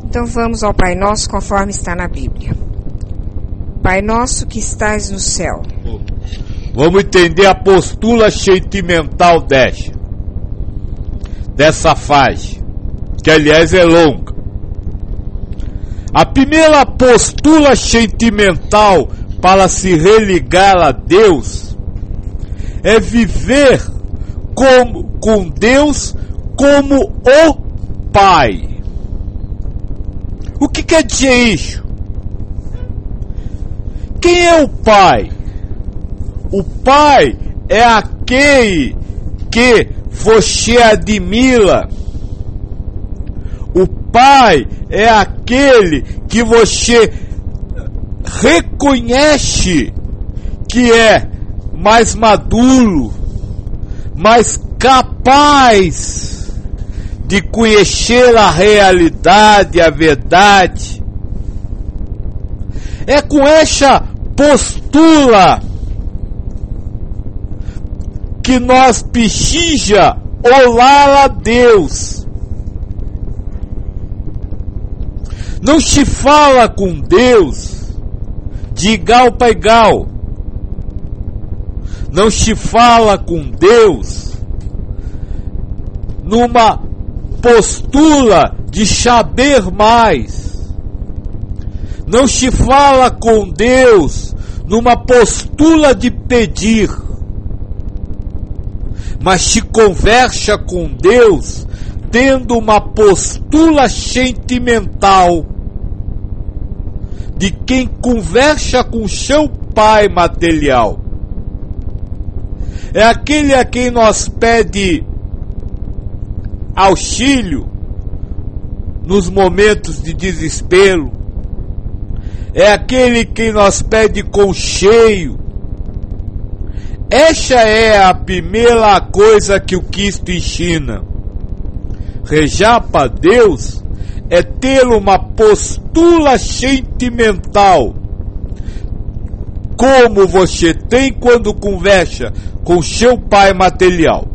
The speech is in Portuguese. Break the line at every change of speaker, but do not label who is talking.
Então vamos ao Pai Nosso conforme está na Bíblia. Pai Nosso que estás no céu.
Vamos entender a postura sentimental dessa fase, que aliás é longa. A primeira postura sentimental para se religar a Deus é viver com Deus como o Pai. O que quer dizer isso? Quem é o Pai? O Pai é aquele que você admira. O Pai é aquele que você reconhece que é mais maduro, mais capaz de conhecer a realidade, a verdade. É com essa postura que nós precisamos orar a Deus. Não se fala com Deus de igual para igual. Não se fala com Deus numa postura de saber mais. Não se fala com Deus numa postura de pedir. Mas se conversa com Deus tendo uma postura sentimental de quem conversa com seu pai material. É aquele a quem nós pede auxílio nos momentos de desespero. É aquele que nós pede conselho. Essa é a primeira coisa que o Cristo ensina. Rezar para Deus é ter uma postura sentimental, como você tem quando conversa com seu pai material.